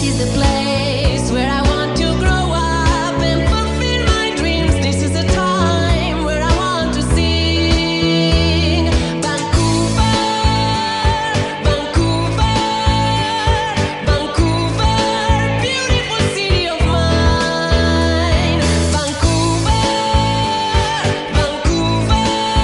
is the place where I want to grow up and fulfill my dreams. This is the time where I want to sing. Vancouver, Vancouver, Vancouver, beautiful city of mine. Vancouver, Vancouver,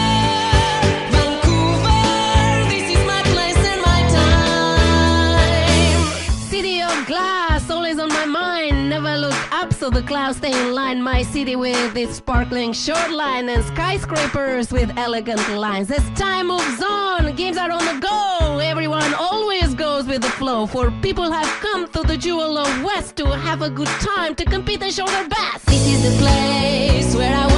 Vancouver, this is my place and my time. City of glass, always on my mind. Never look up so the clouds stay in line. My city with its sparkling shoreline and skyscrapers with elegant lines. As time moves on, games are on the go. Everyone always goes with the flow. For people have come to the Jewel of West to have a good time, to compete and show their best. This is the place where I